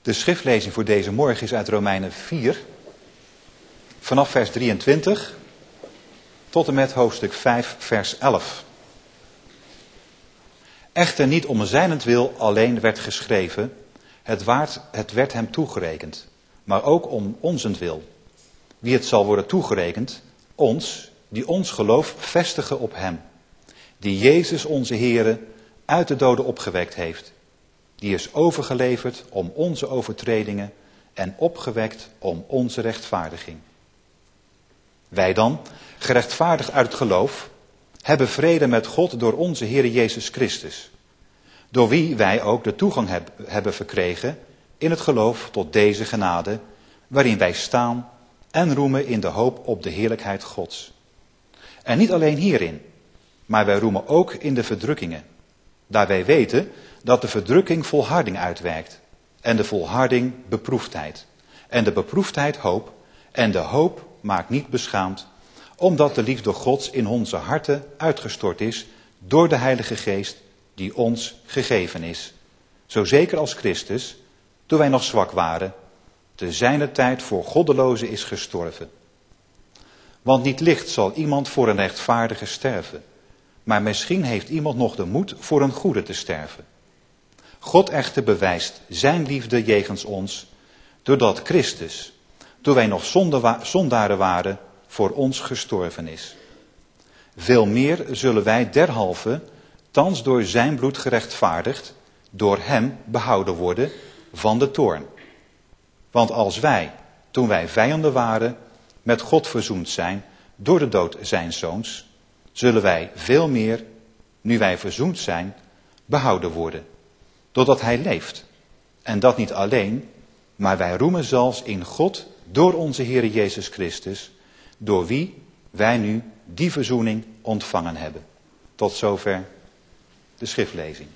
De schriftlezing voor deze morgen is uit Romeinen 4, vanaf vers 23 tot en met hoofdstuk 5, vers 11. Echter niet om zijnentwil alleen werd geschreven, het werd hem toegerekend, maar ook om onzentwil. Wie het zal worden toegerekend, ons, die ons geloof vestigen op hem, die Jezus onze Heere uit de doden opgewekt heeft. Die is overgeleverd om onze overtredingen en opgewekt om onze rechtvaardiging. Wij dan, gerechtvaardigd uit het geloof, hebben vrede met God door onze Heere Jezus Christus, door wie wij ook de toegang hebben verkregen in het geloof tot deze genade, waarin wij staan en roemen in de hoop op de heerlijkheid Gods. En niet alleen hierin, maar wij roemen ook in de verdrukkingen, daar wij weten dat de verdrukking volharding uitwerkt, en de volharding beproefdheid, en de beproefdheid hoop, en de hoop maakt niet beschaamd, omdat de liefde Gods in onze harten uitgestort is door de Heilige Geest die ons gegeven is. Zo zeker als Christus, toen wij nog zwak waren, te zijner tijd voor goddelozen is gestorven. Want niet licht zal iemand voor een rechtvaardige sterven, maar misschien heeft iemand nog de moed voor een goede te sterven. God echter bewijst zijn liefde jegens ons, doordat Christus, toen wij nog zondaren waren, voor ons gestorven is. Veel meer zullen wij derhalve, thans door zijn bloed gerechtvaardigd, door hem behouden worden van de toorn. Want als wij, toen wij vijanden waren, met God verzoend zijn door de dood zijns zoons, zullen wij veel meer, nu wij verzoend zijn, behouden worden, doordat hij leeft. En dat niet alleen, maar wij roemen zelfs in God door onze Heere Jezus Christus, door wie wij nu die verzoening ontvangen hebben. Tot zover de schriftlezing.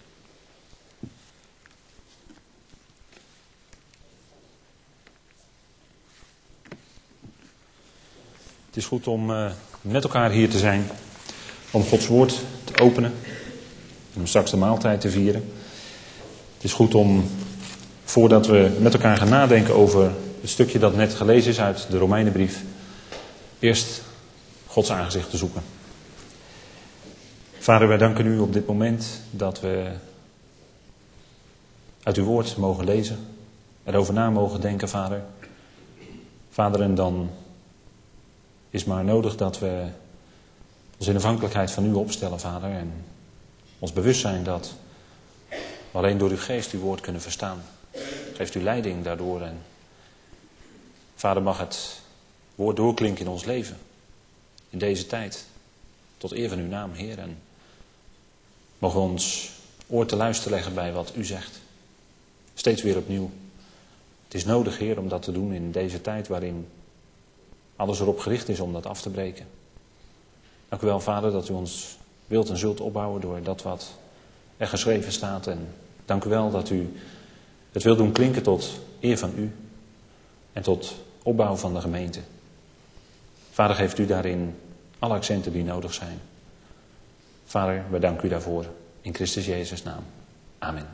Het is goed om met elkaar hier te zijn, om Gods woord te openen en om straks de maaltijd te vieren. Het is goed om, voordat we met elkaar gaan nadenken over het stukje dat net gelezen is uit de Romeinenbrief, eerst Gods aangezicht te zoeken. Vader, wij danken u op dit moment dat we uit uw woord mogen lezen, erover na mogen denken, Vader. Vader, en dan is maar nodig dat we ons in afhankelijkheid van u opstellen, Vader, en ons bewust zijn dat we alleen door uw geest uw woord kunnen verstaan. Geeft u leiding daardoor en Vader, mag het woord doorklinken in ons leven, in deze tijd, tot eer van uw naam, Heer, en mogen we ons oor te luisteren leggen bij wat u zegt, steeds weer opnieuw. Het is nodig, Heer, om dat te doen in deze tijd waarin alles erop gericht is om dat af te breken. Dank u wel, Vader, dat u ons wilt en zult opbouwen door dat wat er geschreven staat. En dank u wel dat u het wilt doen klinken tot eer van u en tot opbouw van de gemeente. Vader, geeft u daarin alle accenten die nodig zijn. Vader, wij danken u daarvoor. In Christus Jezus' naam. Amen.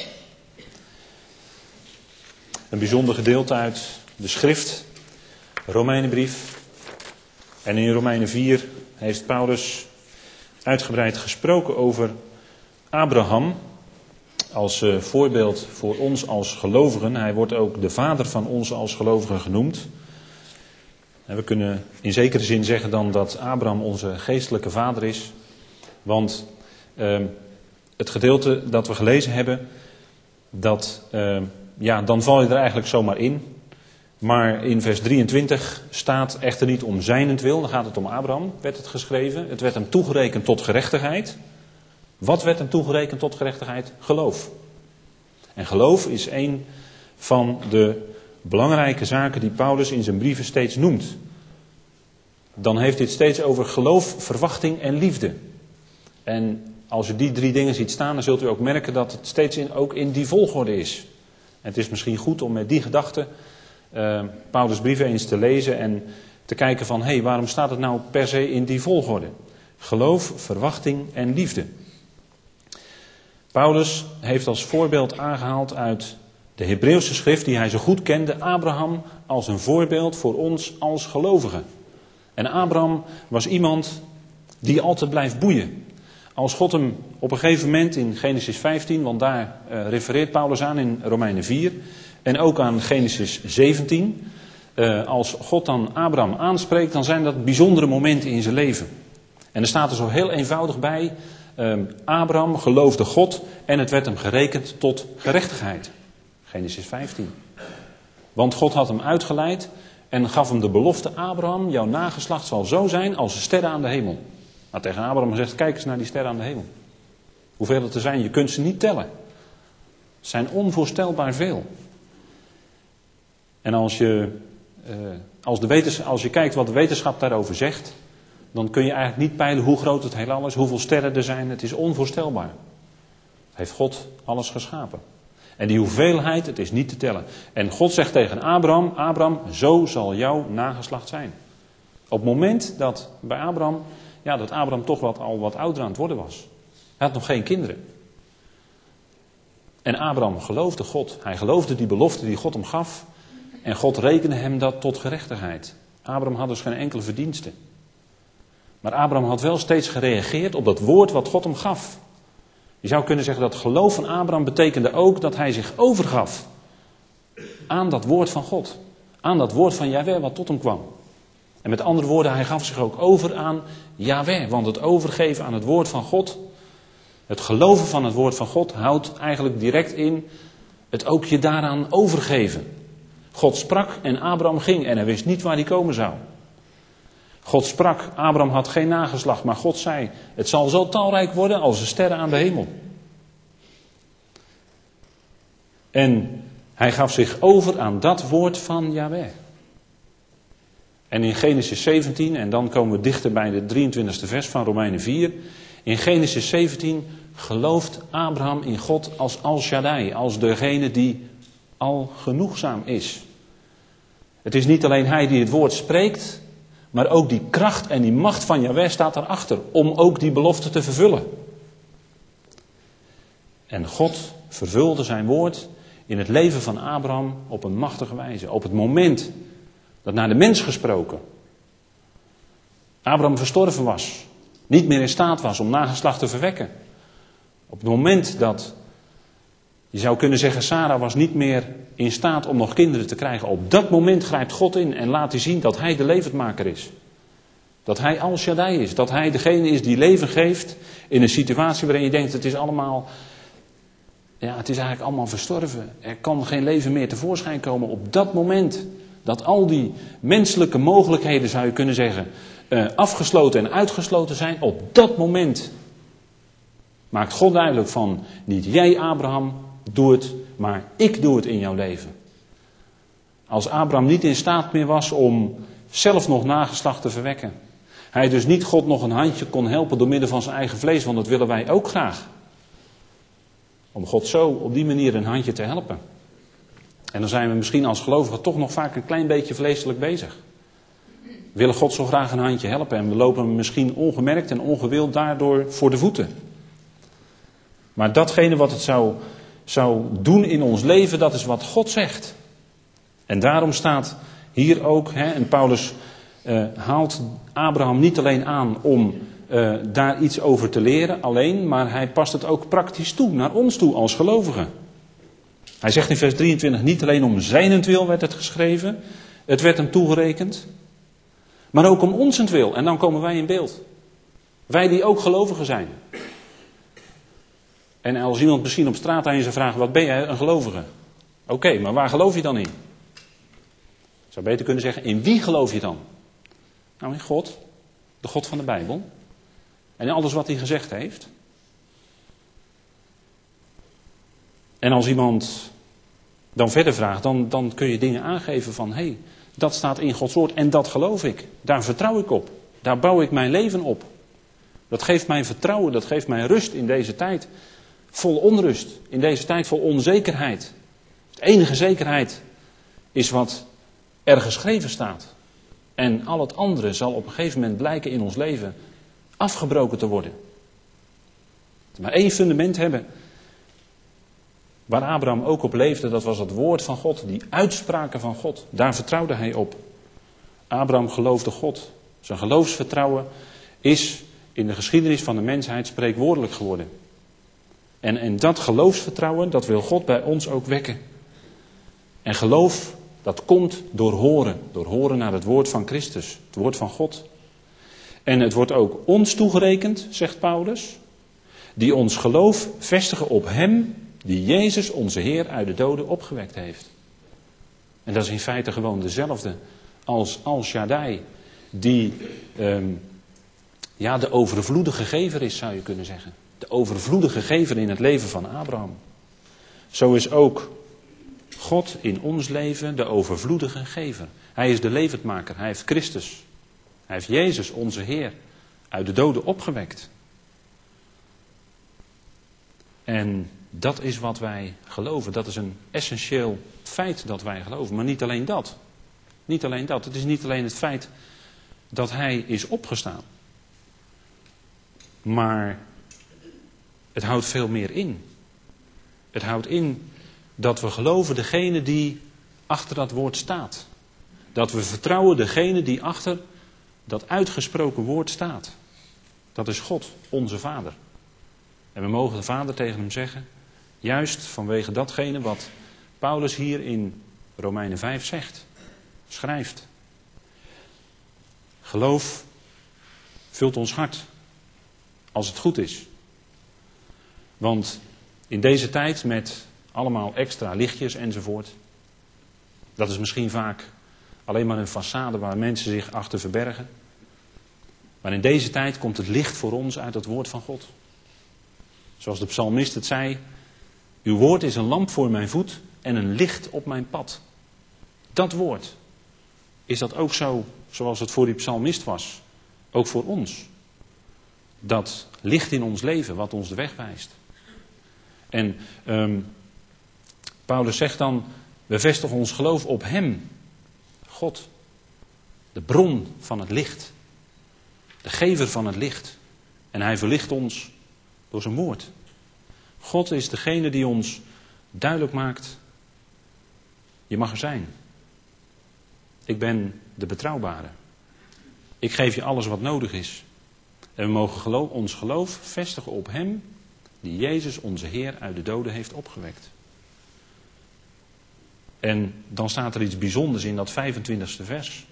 Een bijzonder gedeelte uit de schrift, Romeinenbrief. En in Romeinen 4 heeft Paulus uitgebreid gesproken over Abraham als voorbeeld voor ons als gelovigen. Hij wordt ook de vader van ons als gelovigen genoemd. En we kunnen in zekere zin zeggen dan dat Abraham onze geestelijke vader is. Want het gedeelte dat we gelezen hebben, dan val je er eigenlijk zomaar in. Maar in vers 23 staat echter niet om zijnentwil, dan gaat het om Abraham, werd het geschreven. Het werd hem toegerekend tot gerechtigheid. Wat werd hem toegerekend tot gerechtigheid? Geloof. En geloof is een van de belangrijke zaken die Paulus in zijn brieven steeds noemt. Dan heeft hij het steeds over geloof, verwachting en liefde. En als u die drie dingen ziet staan, dan zult u ook merken dat het steeds ook in die volgorde is. En het is misschien goed om met die gedachte Paulus' brieven eens te lezen en te kijken van, waarom staat het nou per se in die volgorde? Geloof, verwachting en liefde. Paulus heeft als voorbeeld aangehaald uit De Hebreeuwse schrift die hij zo goed kende, Abraham als een voorbeeld voor ons als gelovigen. En Abraham was iemand die altijd blijft boeien. Als God hem op een gegeven moment in Genesis 15, want daar refereert Paulus aan in Romeinen 4... en ook aan Genesis 17... als God dan Abraham aanspreekt, dan zijn dat bijzondere momenten in zijn leven. En er staat er zo heel eenvoudig bij, Abraham geloofde God en het werd hem gerekend tot gerechtigheid. Genesis 15. Want God had hem uitgeleid en gaf hem de belofte, Abraham, jouw nageslacht zal zo zijn als de sterren aan de hemel. Nou, tegen Abraham gezegd, kijk eens naar die sterren aan de hemel. Hoeveel het er zijn, je kunt ze niet tellen. Het zijn onvoorstelbaar veel. En als je kijkt wat de wetenschap daarover zegt, dan kun je eigenlijk niet peilen hoe groot het heelal is, hoeveel sterren er zijn. Het is onvoorstelbaar. Heeft God alles geschapen. En die hoeveelheid, het is niet te tellen. En God zegt tegen Abraham, Abraham, zo zal jouw nageslacht zijn. Op het moment dat bij Abraham, dat Abraham toch al wat ouder aan het worden was. Hij had nog geen kinderen. En Abraham geloofde God. Hij geloofde die belofte die God hem gaf. En God rekende hem dat tot gerechtigheid. Abraham had dus geen enkele verdienste. Maar Abraham had wel steeds gereageerd op dat woord wat God hem gaf. Je zou kunnen zeggen dat geloof van Abraham betekende ook dat hij zich overgaf aan dat woord van God. Aan dat woord van Jahweh wat tot hem kwam. En met andere woorden, hij gaf zich ook over aan Jahweh. Want het overgeven aan het woord van God, het geloven van het woord van God, houdt eigenlijk direct in het ook je daaraan overgeven. God sprak en Abraham ging en hij wist niet waar hij komen zou. God sprak, Abraham had geen nageslacht, maar God zei, het zal zo talrijk worden als de sterren aan de hemel. En hij gaf zich over aan dat woord van Jahweh. En in Genesis 17, en dan komen we dichter bij de 23e vers van Romeinen 4. In Genesis 17 gelooft Abraham in God als Al Shaddai, als degene die al genoegzaam is. Het is niet alleen hij die het woord spreekt, maar ook die kracht en die macht van Jahweh staat daarachter om ook die belofte te vervullen. En God vervulde zijn woord in het leven van Abraham op een machtige wijze. Op het moment dat naar de mens gesproken Abraham verstorven was, niet meer in staat was om nageslacht te verwekken. Op het moment dat, je zou kunnen zeggen, Sarah was niet meer in staat om nog kinderen te krijgen. Op dat moment grijpt God in en laat hij zien dat hij de levendmaker is. Dat hij Al Shaddai is. Dat hij degene is die leven geeft in een situatie waarin je denkt, het is eigenlijk allemaal verstorven. Er kan geen leven meer tevoorschijn komen. Op dat moment dat al die menselijke mogelijkheden, zou je kunnen zeggen, afgesloten en uitgesloten zijn. Op dat moment maakt God duidelijk van, niet jij Abraham, doe het, maar ik doe het in jouw leven. Als Abraham niet in staat meer was om zelf nog nageslacht te verwekken. Hij dus niet God nog een handje kon helpen door middel van zijn eigen vlees, want dat willen wij ook graag. Om God zo op die manier een handje te helpen. En dan zijn we misschien als gelovigen toch nog vaak een klein beetje vleeselijk bezig. We willen God zo graag een handje helpen en we lopen hem misschien ongemerkt en ongewild daardoor voor de voeten. Maar datgene wat het zou doen in ons leven, dat is wat God zegt. En daarom staat hier ook, en Paulus haalt Abraham niet alleen aan om daar iets over te leren alleen, maar hij past het ook praktisch toe, naar ons toe als gelovigen. Hij zegt in vers 23, niet alleen om zijnentwil werd het geschreven, het werd hem toegerekend, maar ook om onsentwil. En dan komen wij in beeld. Wij die ook gelovigen zijn. En als iemand misschien op straat aan je zou vragen, wat ben jij, een gelovige? Oké, maar waar geloof je dan in? Ik zou beter kunnen zeggen, in wie geloof je dan? Nou, in God, de God van de Bijbel. En in alles wat hij gezegd heeft. En als iemand dan verder vraagt, dan kun je dingen aangeven van, hé, dat staat in Gods woord en dat geloof ik. Daar vertrouw ik op. Daar bouw ik mijn leven op. Dat geeft mij vertrouwen, dat geeft mij rust in deze tijd. Vol onrust, in deze tijd vol onzekerheid. De enige zekerheid is wat er geschreven staat. En al het andere zal op een gegeven moment blijken in ons leven afgebroken te worden. Maar één fundament hebben. Waar Abraham ook op leefde, dat was het woord van God, die uitspraken van God. Daar vertrouwde hij op. Abraham geloofde God. Zijn geloofsvertrouwen is in de geschiedenis van de mensheid spreekwoordelijk geworden. En dat geloofsvertrouwen, dat wil God bij ons ook wekken. En geloof, dat komt door horen naar het woord van Christus, het woord van God. En het wordt ook ons toegerekend, zegt Paulus, die ons geloof vestigen op Hem, die Jezus onze Heer uit de doden opgewekt heeft. En dat is in feite gewoon dezelfde als Al Shaddai, die de overvloedige gever is, zou je kunnen zeggen. De overvloedige gever in het leven van Abraham. Zo is ook God in ons leven de overvloedige gever. Hij is de levendmaker, hij heeft Christus. Hij heeft Jezus, onze Heer, uit de doden opgewekt. En dat is wat wij geloven. Dat is een essentieel feit dat wij geloven. Maar niet alleen dat. Niet alleen dat. Het is niet alleen het feit dat hij is opgestaan. Maar het houdt veel meer in. Het houdt in dat we geloven degene die achter dat woord staat. Dat we vertrouwen degene die achter dat uitgesproken woord staat. Dat is God, onze Vader. En we mogen de Vader tegen hem zeggen, juist vanwege datgene wat Paulus hier in Romeinen 5 zegt, schrijft. Geloof vult ons hart, als het goed is. Want in deze tijd met allemaal extra lichtjes enzovoort, dat is misschien vaak alleen maar een façade waar mensen zich achter verbergen. Maar in deze tijd komt het licht voor ons uit het woord van God. Zoals de psalmist het zei, uw woord is een lamp voor mijn voet en een licht op mijn pad. Dat woord, is dat ook zo zoals het voor die psalmist was? Ook voor ons. Dat licht in ons leven wat ons de weg wijst. En Paulus zegt dan, we vestigen ons geloof op Hem. God, de bron van het licht. De gever van het licht. En Hij verlicht ons door zijn woord. God is degene die ons duidelijk maakt, je mag er zijn. Ik ben de betrouwbare. Ik geef je alles wat nodig is. En we mogen ons geloof vestigen op Hem, die Jezus onze Heer uit de doden heeft opgewekt. En dan staat er iets bijzonders in dat 25e vers.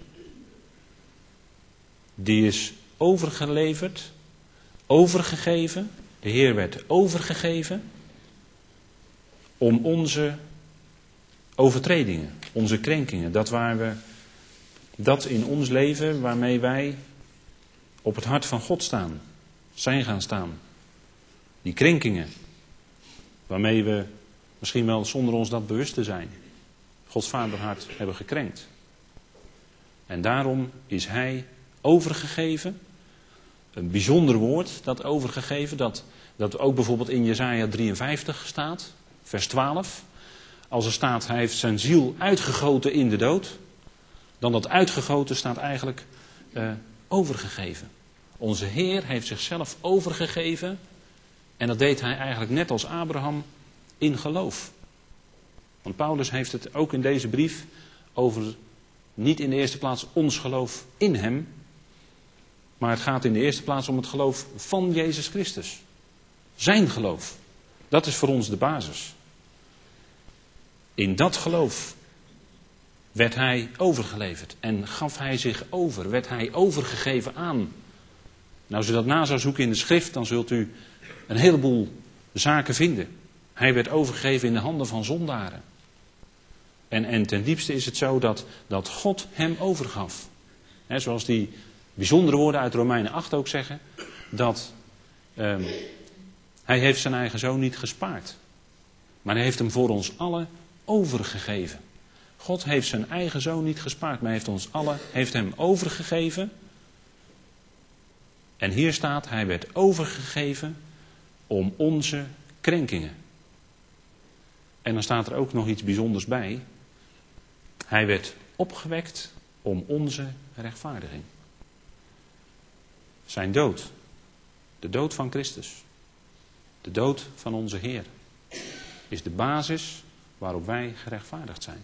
Die is overgeleverd, overgegeven. De Heer werd overgegeven om onze overtredingen, onze krenkingen. Dat in ons leven waarmee wij op het hart van God staan, zijn gaan staan. Die krenkingen waarmee we misschien wel zonder ons dat bewust te zijn, Gods vaderhart hebben gekrenkt. En daarom is Hij overgegeven. Een bijzonder woord, dat overgegeven, dat ook bijvoorbeeld in Jesaja 53 staat, vers 12. Als er staat, hij heeft zijn ziel uitgegoten in de dood. Dan dat uitgegoten staat eigenlijk overgegeven. Onze Heer heeft zichzelf overgegeven. En dat deed hij eigenlijk net als Abraham in geloof. Want Paulus heeft het ook in deze brief over niet in de eerste plaats ons geloof in Hem. Maar het gaat in de eerste plaats om het geloof van Jezus Christus. Zijn geloof. Dat is voor ons de basis. In dat geloof werd Hij overgeleverd. En gaf Hij zich over. Werd Hij overgegeven aan. Nou, als u dat na zou zoeken in de schrift, dan zult u een heleboel zaken vinden. Hij werd overgegeven in de handen van zondaren. En ten diepste is het zo dat God hem overgaf. He, zoals die bijzondere woorden uit Romeinen 8 ook zeggen. Dat hij heeft zijn eigen zoon niet gespaard. Maar hij heeft hem voor ons allen overgegeven. God heeft zijn eigen zoon niet gespaard. Maar heeft hem overgegeven. En hier staat, hij werd overgegeven om onze krenkingen. En dan staat er ook nog iets bijzonders bij. Hij werd opgewekt om onze rechtvaardiging. Zijn dood. De dood van Christus. De dood van onze Heer. is de basis waarop wij gerechtvaardigd zijn.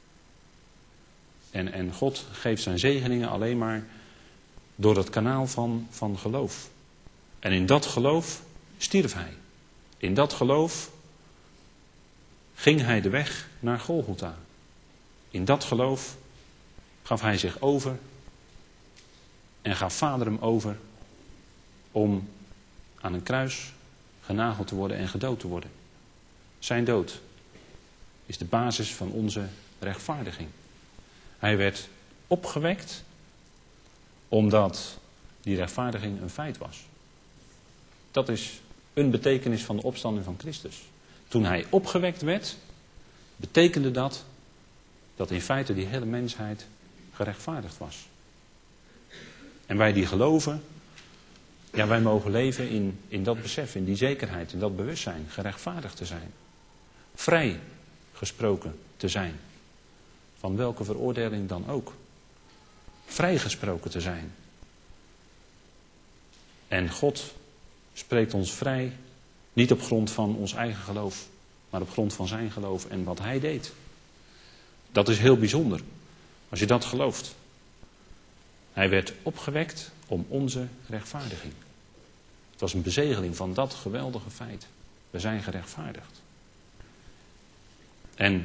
En God geeft zijn zegeningen alleen maar door het kanaal van geloof. En in dat geloof stierf hij. In dat geloof ging hij de weg naar Golgotha. In dat geloof gaf hij zich over en gaf Vader hem over om aan een kruis genageld te worden en gedood te worden. Zijn dood is de basis van onze rechtvaardiging. Hij werd opgewekt omdat die rechtvaardiging een feit was. Dat is een betekenis van de opstanding van Christus. Toen hij opgewekt werd, betekende dat in feite die hele mensheid gerechtvaardigd was. En wij die geloven, ja, wij mogen leven in dat besef, in die zekerheid, in dat bewustzijn, gerechtvaardigd te zijn. Vrij gesproken te zijn. Van welke veroordeling dan ook. Vrijgesproken te zijn. En God spreekt ons vrij, niet op grond van ons eigen geloof, maar op grond van zijn geloof en wat hij deed. Dat is heel bijzonder, als je dat gelooft. Hij werd opgewekt om onze rechtvaardiging. Het was een bezegeling van dat geweldige feit. We zijn gerechtvaardigd. En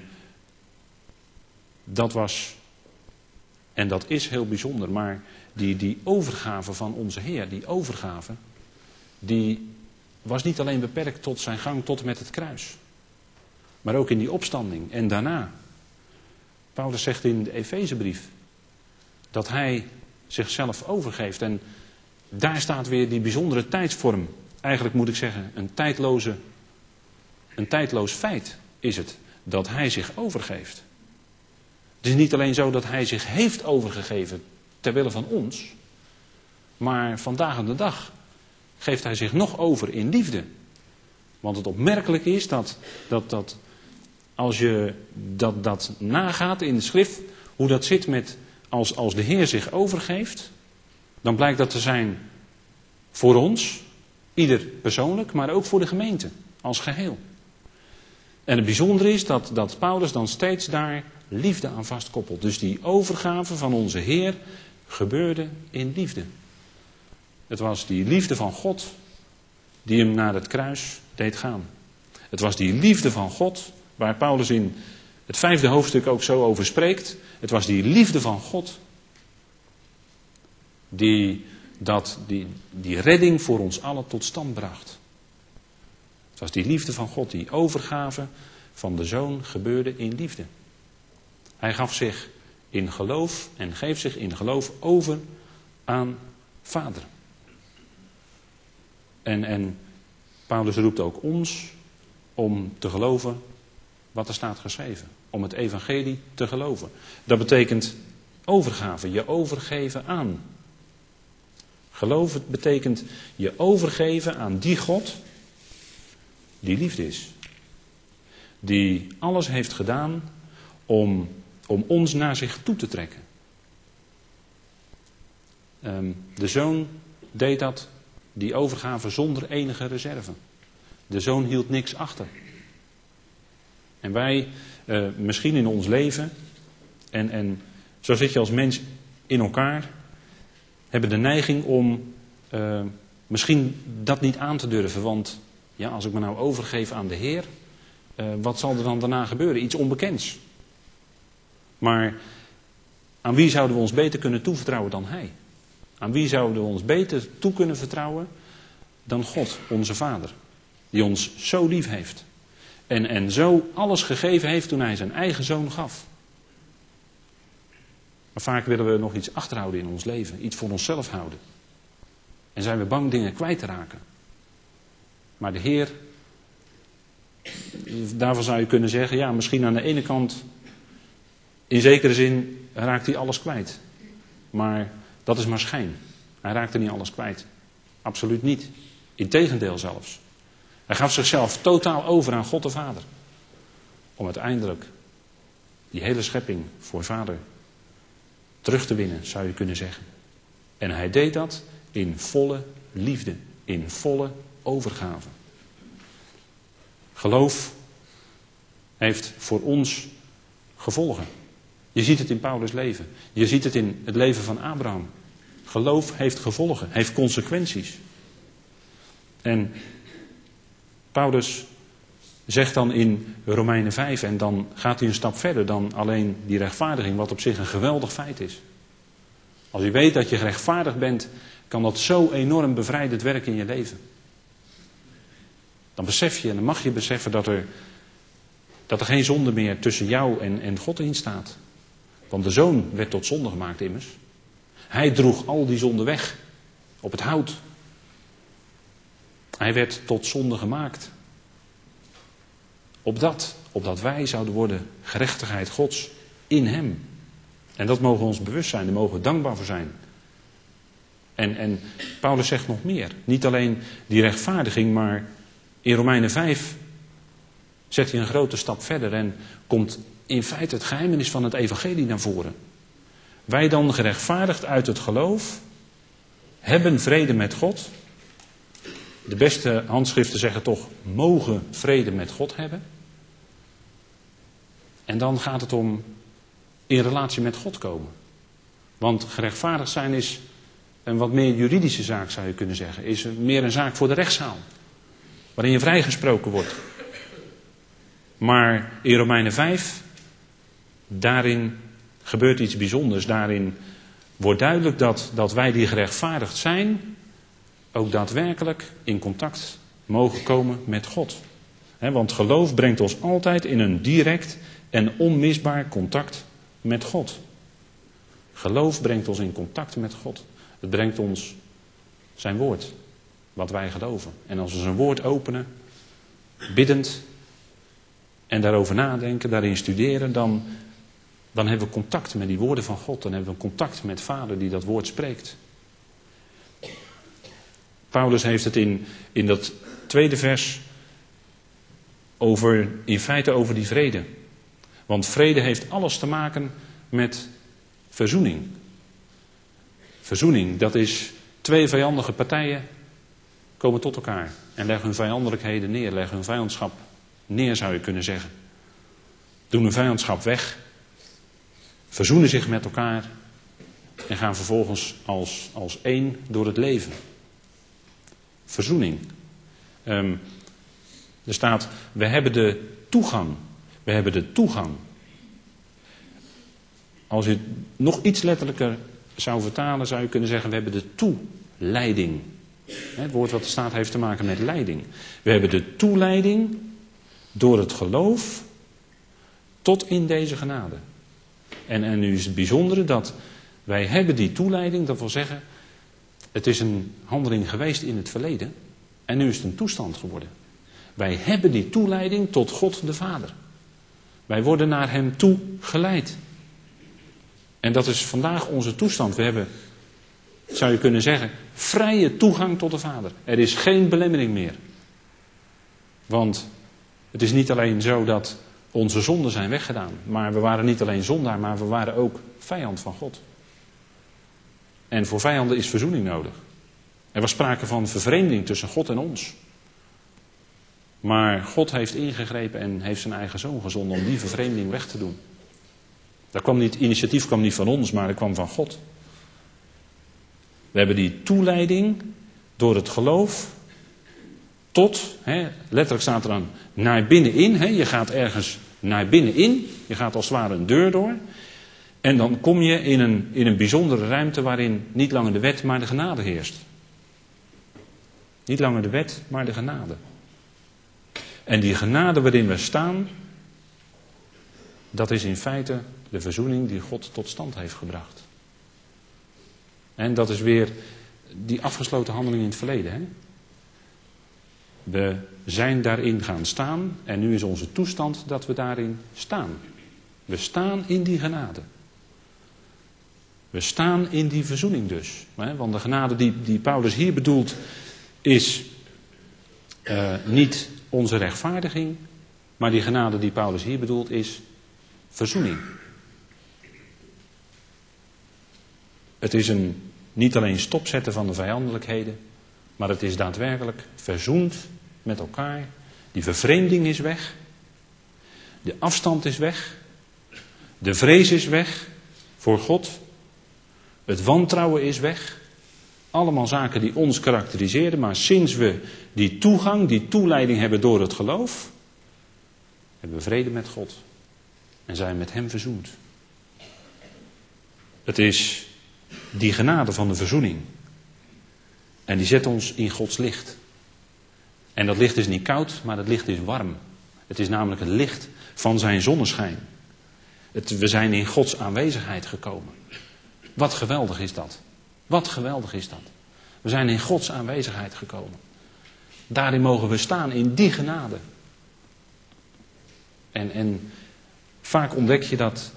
dat was, en dat is heel bijzonder, maar die overgave van onze Heer, die overgave, die was niet alleen beperkt tot zijn gang tot en met het kruis. Maar ook in die opstanding en daarna. Paulus zegt in de Efezebrief dat hij zichzelf overgeeft. En daar staat weer die bijzondere tijdsvorm. Eigenlijk moet ik zeggen, een tijdloos feit is het dat hij zich overgeeft. Het is niet alleen zo dat hij zich heeft overgegeven ter wille van ons. Maar vandaag aan de dag geeft hij zich nog over in liefde. Want het opmerkelijke is dat als je dat nagaat in de schrift, hoe dat zit met als de Heer zich overgeeft, dan blijkt dat te zijn voor ons, ieder persoonlijk, maar ook voor de gemeente als geheel. En het bijzondere is dat Paulus dan steeds daar liefde aan vastkoppelt. Dus die overgave van onze Heer gebeurde in liefde. Het was die liefde van God die hem naar het kruis deed gaan. Het was die liefde van God waar Paulus in het 5e hoofdstuk ook zo over spreekt. Het was die liefde van God die redding voor ons allen tot stand bracht. Het was die liefde van God, die overgave van de Zoon gebeurde in liefde. Hij gaf zich in geloof en geeft zich in geloof over aan Vader. En Paulus roept ook ons om te geloven wat er staat geschreven. Om het evangelie te geloven. Dat betekent overgave, je overgeven aan. Geloven betekent je overgeven aan die God die liefde is. Die alles heeft gedaan om ons naar zich toe te trekken. De Zoon deed dat, die overgave zonder enige reserve. De Zoon hield niks achter. En wij, misschien in ons leven, en zo zit je als mens in elkaar, hebben de neiging om misschien dat niet aan te durven. Want ja, als ik me nou overgeef aan de Heer, wat zal er dan daarna gebeuren? Iets onbekends. Maar aan wie zouden we ons beter kunnen toevertrouwen dan Hij? Aan wie zouden we ons beter toe kunnen vertrouwen dan God, onze Vader? Die ons zo lief heeft. En zo alles gegeven heeft toen Hij zijn eigen Zoon gaf. Maar vaak willen we nog iets achterhouden in ons leven. Iets voor onszelf houden. En zijn we bang dingen kwijt te raken. Maar de Heer, daarvan zou je kunnen zeggen, ja, misschien aan de ene kant, in zekere zin raakt hij alles kwijt. Maar dat is maar schijn. Hij raakte niet alles kwijt. Absoluut niet. Integendeel zelfs. Hij gaf zichzelf totaal over aan God de Vader. Om uiteindelijk die hele schepping voor Vader terug te winnen, zou je kunnen zeggen. En hij deed dat in volle liefde. In volle overgave. Geloof heeft voor ons gevolgen. Je ziet het in Paulus' leven. Je ziet het in het leven van Abraham. Geloof heeft gevolgen, heeft consequenties. En Paulus zegt dan in Romeinen 5, en dan gaat hij een stap verder dan alleen die rechtvaardiging, wat op zich een geweldig feit is. Als je weet dat je gerechtvaardigd bent, kan dat zo enorm bevrijdend werken in je leven. Dan besef je en dan mag je beseffen dat er geen zonde meer tussen jou en God in staat. Want de Zoon werd tot zonde gemaakt immers. Hij droeg al die zonde weg op het hout. Hij werd tot zonde gemaakt. Opdat wij zouden worden gerechtigheid Gods in hem. En dat mogen we ons bewust zijn, daar mogen we dankbaar voor zijn. En Paulus zegt nog meer. Niet alleen die rechtvaardiging, maar in Romeinen 5 zet hij een grote stap verder en komt in feite het geheimenis van het evangelie naar voren. Wij dan gerechtvaardigd uit het geloof hebben vrede met God. De beste handschriften zeggen toch, mogen vrede met God hebben. En dan gaat het om in relatie met God komen. Want gerechtvaardigd zijn is een wat meer juridische zaak, zou je kunnen zeggen. Is meer een zaak voor de rechtszaal. Waarin je vrijgesproken wordt. Maar in Romeinen 5, daarin gebeurt iets bijzonders. Daarin wordt duidelijk dat wij die gerechtvaardigd zijn, ook daadwerkelijk in contact mogen komen met God. Want geloof brengt ons altijd in een direct en onmisbaar contact met God. Geloof brengt ons in contact met God. Het brengt ons zijn woord, wat wij geloven. En als we zijn woord openen, biddend en daarover nadenken, daarin studeren, dan hebben we contact met die woorden van God. Dan hebben we contact met Vader die dat woord spreekt. Paulus heeft het in dat tweede vers in feite over die vrede. Want vrede heeft alles te maken met verzoening. Verzoening, dat is twee vijandige partijen komen tot elkaar en leggen hun vijandelijkheden neer, leggen hun vijandschap neer, zou je kunnen zeggen. Doen hun vijandschap weg, verzoenen zich met elkaar en gaan vervolgens als één door het leven. Verzoening. Er staat, we hebben de toegang. We hebben de toegang. Als je het nog iets letterlijker zou vertalen, zou je kunnen zeggen, we hebben de toeleiding. Het woord wat er staat heeft te maken met leiding. We hebben de toeleiding door het geloof tot in deze genade. En nu is het bijzondere dat wij hebben die toeleiding, dat wil zeggen, het is een handeling geweest in het verleden en nu is het een toestand geworden. Wij hebben die toeleiding tot God de Vader. Wij worden naar hem toe geleid. En dat is vandaag onze toestand. We hebben, zou je kunnen zeggen, vrije toegang tot de Vader. Er is geen belemmering meer. Want het is niet alleen zo dat onze zonden zijn weggedaan. Maar we waren niet alleen zondaar, maar we waren ook vijand van God. En voor vijanden is verzoening nodig. Er was sprake van vervreemding tussen God en ons. Maar God heeft ingegrepen en heeft zijn eigen zoon gezonden om die vervreemding weg te doen. Initiatief kwam niet van ons, maar het kwam van God. We hebben die toeleiding door het geloof tot, letterlijk staat er dan, naar binnenin. Je gaat ergens naar binnenin. Je gaat als het ware een deur door. En dan kom je in een bijzondere ruimte waarin niet langer de wet, maar de genade heerst. Niet langer de wet, maar de genade. En die genade waarin we staan, dat is in feite de verzoening die God tot stand heeft gebracht. En dat is weer die afgesloten handeling in het verleden. We zijn daarin gaan staan en nu is onze toestand dat we daarin staan. We staan in die genade. We staan in die verzoening dus. Want de genade die Paulus hier bedoelt is niet onze rechtvaardiging, maar die genade die Paulus hier bedoelt is verzoening. Het is niet alleen stopzetten van de vijandelijkheden, maar het is daadwerkelijk verzoend met elkaar. Die vervreemding is weg. De afstand is weg. De vrees is weg voor God. Het wantrouwen is weg. Allemaal zaken die ons karakteriseren. Maar sinds we die toegang, die toeleiding hebben door het geloof, hebben we vrede met God. En zijn met hem verzoend. Het is die genade van de verzoening. En die zet ons in Gods licht. En dat licht is niet koud, maar dat licht is warm. Het is namelijk het licht van zijn zonneschijn. We zijn in Gods aanwezigheid gekomen. Wat geweldig is dat. Wat geweldig is dat. We zijn in Gods aanwezigheid gekomen. Daarin mogen we staan, in die genade. En vaak ontdek je dat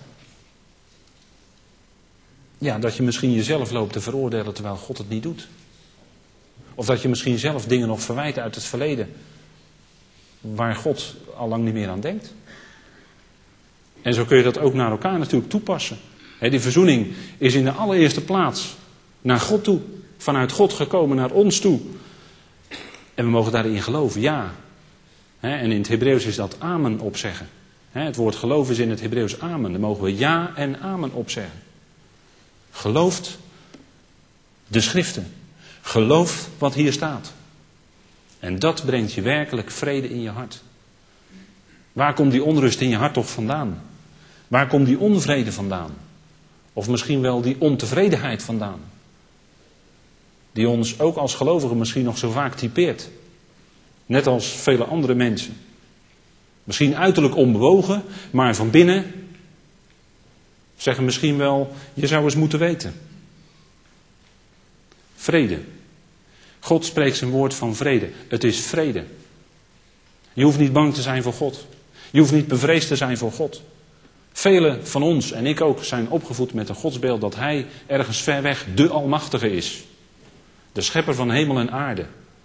je misschien jezelf loopt te veroordelen terwijl God het niet doet. Of dat je misschien zelf dingen nog verwijt uit het verleden waar God al lang niet meer aan denkt. En zo kun je dat ook naar elkaar natuurlijk toepassen. Die verzoening is in de allereerste plaats naar God toe. Vanuit God gekomen naar ons toe. En we mogen daarin geloven, ja. En in het Hebreeuws is dat amen opzeggen. Het woord geloof is in het Hebreeuws amen. Daar mogen we ja en amen opzeggen. Gelooft de schriften. Geloof wat hier staat. En dat brengt je werkelijk vrede in je hart. Waar komt die onrust in je hart toch vandaan? Waar komt die onvrede vandaan? Of misschien wel die ontevredenheid vandaan? Die ons ook als gelovigen misschien nog zo vaak typeert. Net als vele andere mensen. Misschien uiterlijk onbewogen, maar van binnen zeggen misschien wel, je zou eens moeten weten. Vrede. God spreekt zijn woord van vrede. Het is vrede. Je hoeft niet bang te zijn voor God. Je hoeft niet bevreesd te zijn voor God. Velen van ons, en ik ook, zijn opgevoed met een godsbeeld dat hij ergens ver weg de Almachtige is. De schepper van hemel en aarde.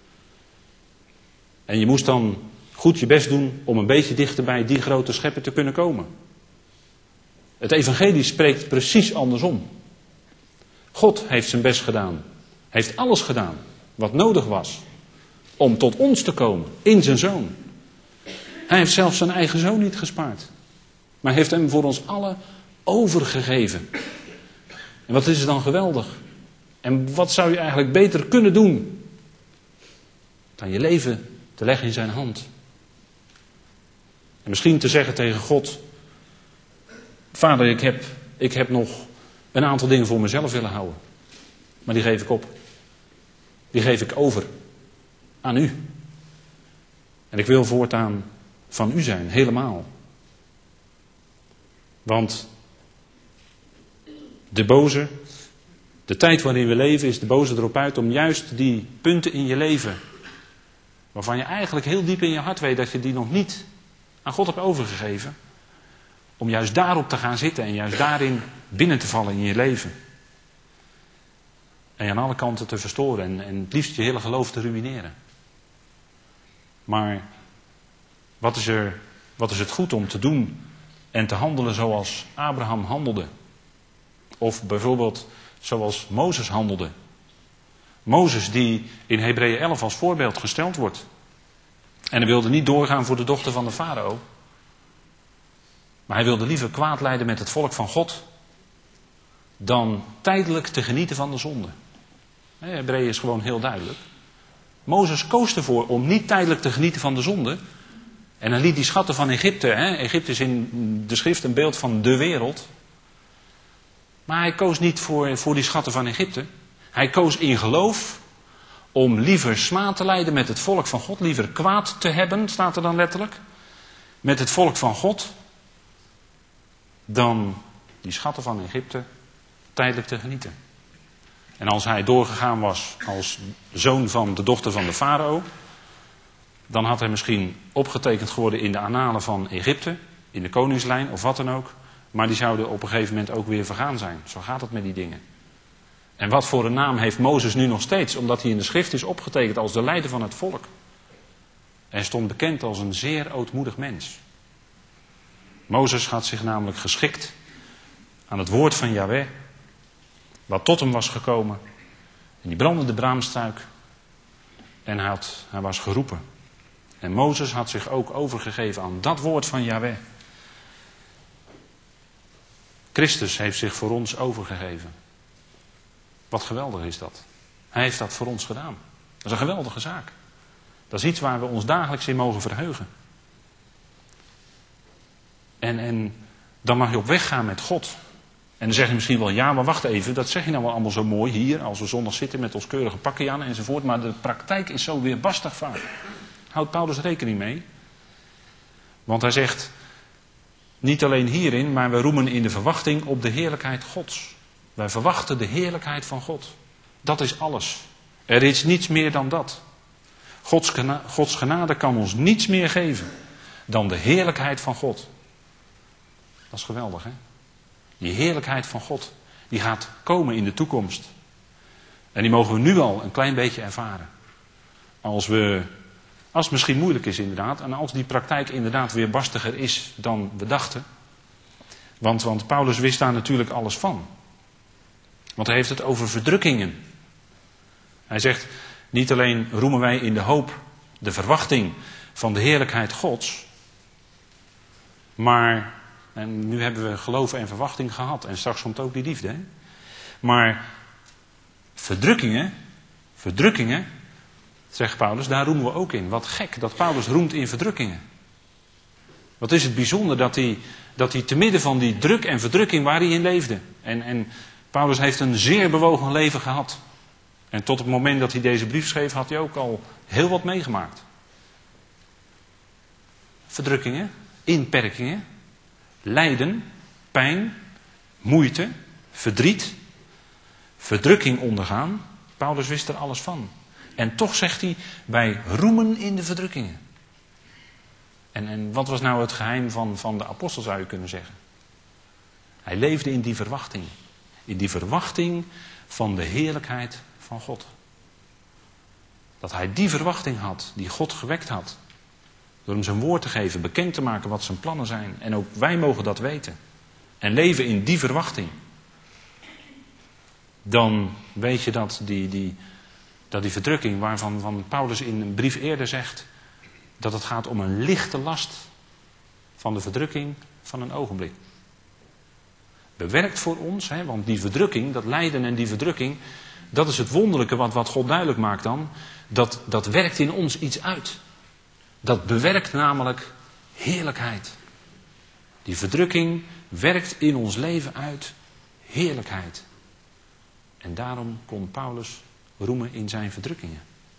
En je moest dan goed je best doen om een beetje dichter bij die grote schepper te kunnen komen. Het evangelie spreekt precies andersom. God heeft zijn best gedaan. Heeft alles gedaan wat nodig was om tot ons te komen in zijn zoon. Hij heeft zelfs zijn eigen zoon niet gespaard. Maar heeft hem voor ons allen overgegeven. En wat is het dan geweldig? En wat zou je eigenlijk beter kunnen doen dan je leven te leggen in zijn hand? En misschien te zeggen tegen God: Vader, ik heb nog een aantal dingen voor mezelf willen houden. Maar die geef ik op. Die geef ik over aan u. En ik wil voortaan van u zijn, helemaal. Want de boze, de tijd waarin we leven, is de boze erop uit om juist die punten in je leven, waarvan je eigenlijk heel diep in je hart weet dat je die nog niet aan God hebt overgegeven, om juist daarop te gaan zitten en juist daarin binnen te vallen in je leven. En je aan alle kanten te verstoren en het liefst je hele geloof te ruïneren. Maar wat is het goed om te doen en te handelen zoals Abraham handelde? Of bijvoorbeeld zoals Mozes handelde. Mozes die in Hebreeën 11 als voorbeeld gesteld wordt. En hij wilde niet doorgaan voor de dochter van de farao. Maar hij wilde liever kwaad lijden met het volk van God dan tijdelijk te genieten van de zonde. Hebreeën is gewoon heel duidelijk. Mozes koos ervoor om niet tijdelijk te genieten van de zonde. En hij liet die schatten van Egypte. Egypte is in de schrift een beeld van de wereld. Maar hij koos niet voor die schatten van Egypte. Hij koos in geloof om liever smaad te lijden met het volk van God. Liever kwaad te hebben, staat er dan letterlijk. Met het volk van God. Dan die schatten van Egypte tijdelijk te genieten. En als hij doorgegaan was als zoon van de dochter van de farao, dan had hij misschien opgetekend geworden in de annalen van Egypte, in de koningslijn of wat dan ook. Maar die zouden op een gegeven moment ook weer vergaan zijn. Zo gaat het met die dingen. En wat voor een naam heeft Mozes nu nog steeds? Omdat hij in de schrift is opgetekend als de leider van het volk. Hij stond bekend als een zeer ootmoedig mens. Mozes had zich namelijk geschikt aan het woord van Yahweh, wat tot hem was gekomen. En die brandende braamstruik. En hij was geroepen. En Mozes had zich ook overgegeven aan dat woord van Yahweh. Christus heeft zich voor ons overgegeven. Wat geweldig is dat. Hij heeft dat voor ons gedaan. Dat is een geweldige zaak. Dat is iets waar we ons dagelijks in mogen verheugen. En dan mag je op weg gaan met God. En dan zeg je misschien wel, ja, maar wacht even, dat zeg je nou wel allemaal zo mooi hier, als we zondag zitten met ons keurige pakje aan enzovoort, maar de praktijk is zo weerbarstig vaak. Houdt Paulus rekening mee? Want hij zegt, niet alleen hierin, maar we roemen in de verwachting op de heerlijkheid Gods. Wij verwachten de heerlijkheid van God. Dat is alles. Er is niets meer dan dat. Gods genade kan ons niets meer geven dan de heerlijkheid van God. Dat is geweldig, hè? Die heerlijkheid van God, die gaat komen in de toekomst. En die mogen we nu al een klein beetje ervaren. Als het misschien moeilijk is inderdaad, en als die praktijk inderdaad weerbarstiger is dan we dachten. Want Paulus wist daar natuurlijk alles van. Want hij heeft het over verdrukkingen. Hij zegt, niet alleen roemen wij in de hoop, de verwachting van de heerlijkheid Gods. Maar, en nu hebben we geloof en verwachting gehad. En straks komt ook die liefde. Hè? Maar verdrukkingen, zegt Paulus, daar roemen we ook in. Wat gek dat Paulus roemt in verdrukkingen. Wat is het bijzonder dat hij te midden van die druk en verdrukking waar hij in leefde. En Paulus heeft een zeer bewogen leven gehad. En tot het moment dat hij deze brief schreef had hij ook al heel wat meegemaakt. Verdrukkingen, inperkingen, lijden, pijn, moeite, verdriet, verdrukking ondergaan. Paulus wist er alles van. En toch zegt hij, wij roemen in de verdrukkingen. En wat was nou het geheim van de apostel, zou je kunnen zeggen? Hij leefde in die verwachting. In die verwachting van de heerlijkheid van God. Dat hij die verwachting had, die God gewekt had. Door hem zijn woord te geven, bekend te maken wat zijn plannen zijn. En ook wij mogen dat weten. En leven in die verwachting. Dan weet je dat die verdrukking waarvan Paulus in een brief eerder zegt, dat het gaat om een lichte last van de verdrukking van een ogenblik. Bewerkt voor ons, hè, want die verdrukking, dat lijden en die verdrukking, dat is het wonderlijke wat God duidelijk maakt dan. Dat werkt in ons iets uit. Dat bewerkt namelijk heerlijkheid. Die verdrukking werkt in ons leven uit heerlijkheid. En daarom kon Paulus roemen in zijn verdrukkingen.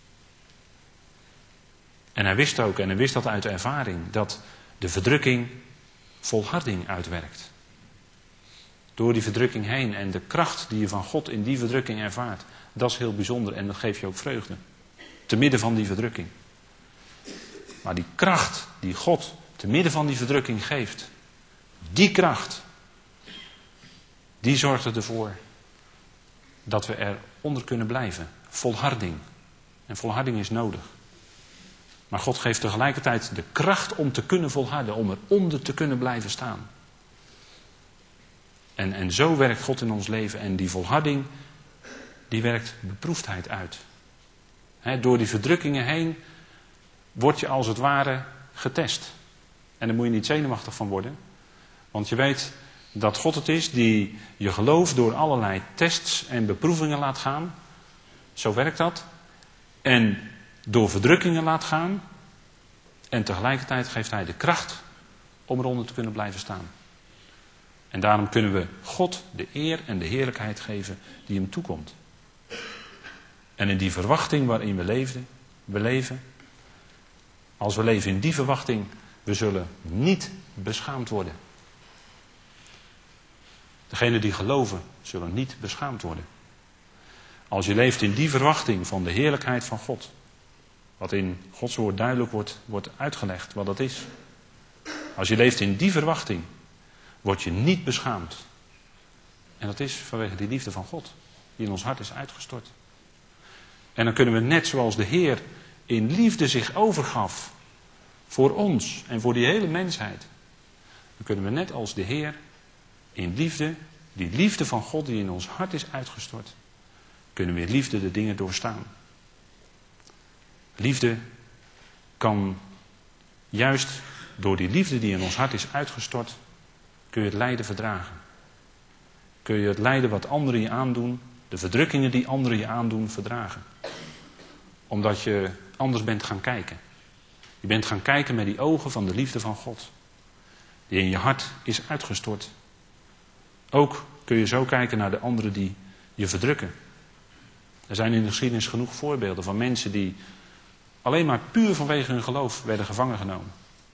En hij wist dat uit ervaring, dat de verdrukking volharding uitwerkt. Door die verdrukking heen en de kracht die je van God in die verdrukking ervaart, dat is heel bijzonder en dat geeft je ook vreugde. Te midden van die verdrukking. Maar die kracht die God te midden van die verdrukking geeft, die kracht, die zorgt ervoor dat we eronder kunnen blijven. Volharding. En volharding is nodig. Maar God geeft tegelijkertijd de kracht om te kunnen volharden, om eronder te kunnen blijven staan. En zo werkt God in ons leven. En die volharding, die werkt beproefdheid uit. Door die verdrukkingen heen word je als het ware getest. En daar moet je niet zenuwachtig van worden. Want je weet dat God het is die je geloof door allerlei tests en beproevingen laat gaan. Zo werkt dat. En door verdrukkingen laat gaan. En tegelijkertijd geeft hij de kracht om eronder te kunnen blijven staan. En daarom kunnen we God de eer en de heerlijkheid geven die hem toekomt. En in die verwachting waarin we leven, als we leven in die verwachting, we zullen niet beschaamd worden. Degenen die geloven, zullen niet beschaamd worden. Als je leeft in die verwachting van de heerlijkheid van God, wat in Gods woord duidelijk wordt uitgelegd wat dat is. Als je leeft in die verwachting, word je niet beschaamd. En dat is vanwege die liefde van God, die in ons hart is uitgestort. En dan kunnen we net zoals de Heer in liefde zich overgaf voor ons en voor die hele mensheid. Dan kunnen we net als de Heer in liefde, die liefde van God die in ons hart is uitgestort, kunnen we in liefde de dingen doorstaan. Liefde kan juist door die liefde die in ons hart is uitgestort, kun je het lijden verdragen. kun je het lijden wat anderen je aandoen, de verdrukkingen die anderen je aandoen, verdragen. Omdat je anders bent gaan kijken. Je bent gaan kijken met die ogen van de liefde van God. Die in je hart is uitgestort. Ook kun je zo kijken naar de anderen die je verdrukken. Er zijn in de geschiedenis genoeg voorbeelden van mensen die alleen maar puur vanwege hun geloof werden gevangen genomen.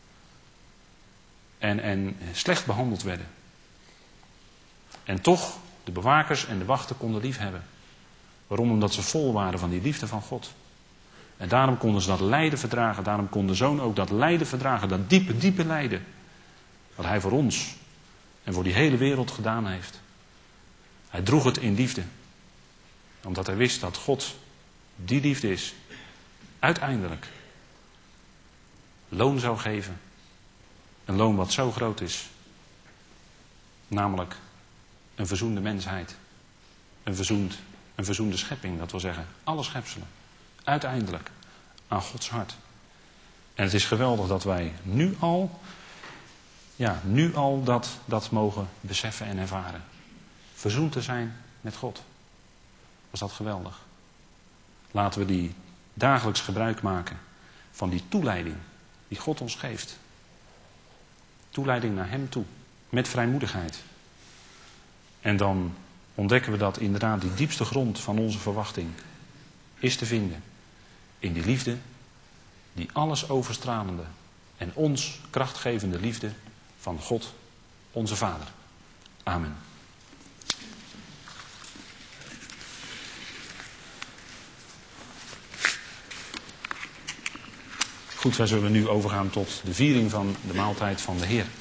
En slecht behandeld werden. En toch de bewakers en de wachten konden liefhebben. Waarom? Omdat ze vol waren van die liefde van God. En daarom konden ze dat lijden verdragen. Daarom kon de zoon ook dat lijden verdragen. Dat diepe, diepe lijden. Wat hij voor ons en voor die hele wereld gedaan heeft. Hij droeg het in liefde. Omdat hij wist dat God die liefde is. Uiteindelijk loon zou geven. Een loon wat zo groot is. Namelijk een verzoende mensheid. Een verzoende schepping, dat wil zeggen alle schepselen. Uiteindelijk aan Gods hart. En het is geweldig dat wij nu al dat mogen beseffen en ervaren. Verzoend te zijn met God. Was dat geweldig. Laten we die dagelijks gebruik maken van die toeleiding die God ons geeft. Toeleiding naar Hem toe. Met vrijmoedigheid. En dan ontdekken we dat inderdaad die diepste grond van onze verwachting is te vinden in die liefde, die alles overstralende en ons krachtgevende liefde van God, onze Vader. Amen. Goed, wij zullen nu overgaan tot de viering van de maaltijd van de Heer.